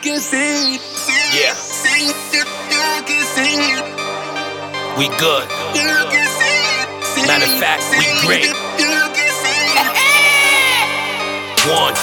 can see. Yeah. You can see. We good. You can see. Matter of fact, we great. You can see. One,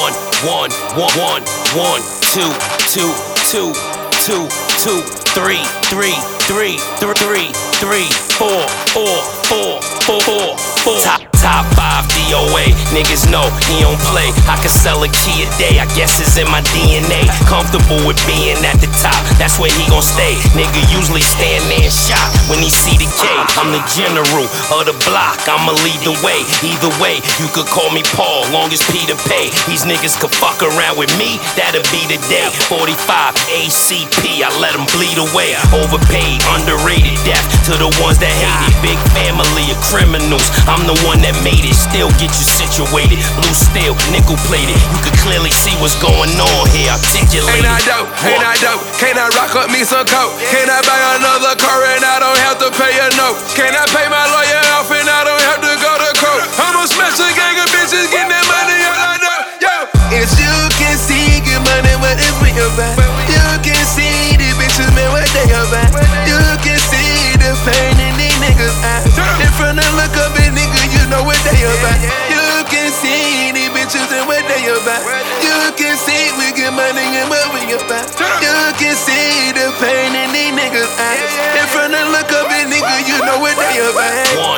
two, two, two, two, two, three, three, three, three, three, four, four, four, four, four, four. Top 5 DOA, niggas know he don't play. I can sell a key a day, I guess it's in my DNA. Comfortable with being at the top, that's where he gon' stay. Nigga usually stand there and shot when he see the K. I'm the general of the block, I'ma lead the way. Either way, you could call me Paul, long as Peter pay. These niggas could fuck around with me, that'll be the day. 45 ACP, I let them bleed away. Overpaid, underrated, death to the ones that hate it. Big family of criminals, I'm the one that made it. Still get you situated, blue steel, nickel plated. You can clearly see what's going on here, articulated. Ain't I dope? Ain't I dope? Can I rock up me some coke? Can I buy another car and I don't have to pay a note? Can I pay my lawyer off and I don't have to go to court? I'ma smash a gang of bitches, get that money all I know. Yo, if you can see good money, what is we about? You can see the bitches, man, what they about? You can see the pain in these niggas' eyes. In front of look up and nigga, you know what they about. You can see the bitches and what they about. You can see we get money and what we about. You can see the pain in these niggas' eyes. In front of look up and nigga, you know what they about.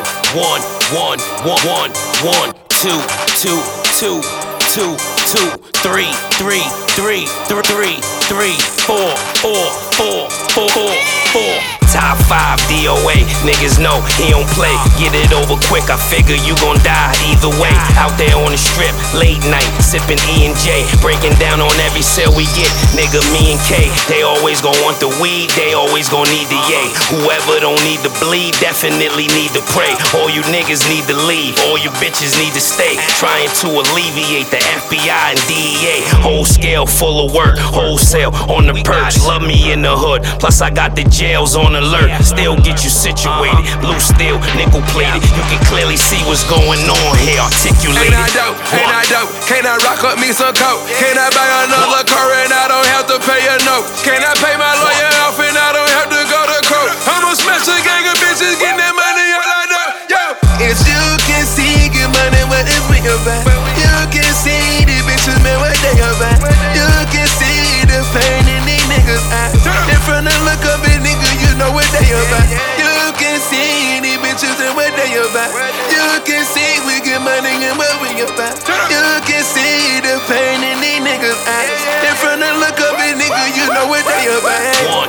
One, two, two, two, two, two, three, three, three, three, three, four, four, four, four, four, four. Top 5 DOA, niggas know he don't play. Get it over quick, I figure you gon' die either way. Out there on the strip, late night, sippin' E&J, breaking down on every sale we get. Nigga, me and K, they always gon' want the weed, they always gon' need the yay. Whoever don't need to bleed, definitely need to pray. All you niggas need to leave, all you bitches need to stay. Trying to alleviate the FBI and DEA. Whole scale full of work, wholesale on the perch. Love me in the hood, plus I got the jails on alert. Still get you situated, blue steel, nickel plated. You can clearly see what's going on here, articulated. Ain't I dope? Ain't I dope? Can I rock up me some coke? Can I buy another car and I don't have to pay a note? Can I pay my lawyer off and I don't have to go to court? I'ma smash a gang of bitches, get that money all I know. Yo, if you can see good money, what is we about? You can see the bitches, man, what they about? You can see the pain in these niggas' eyes. In front of look up and nigga, you know what they about. You can see the bitches and what they about. You can see we get money and what we about. You can see the pain in these niggas' eyes. In front of look up and nigga, you know what they about.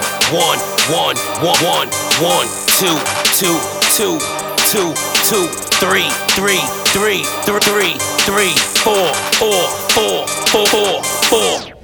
One, two, two, two, two, two, three, three, three, three, three, four, four, four, four, four.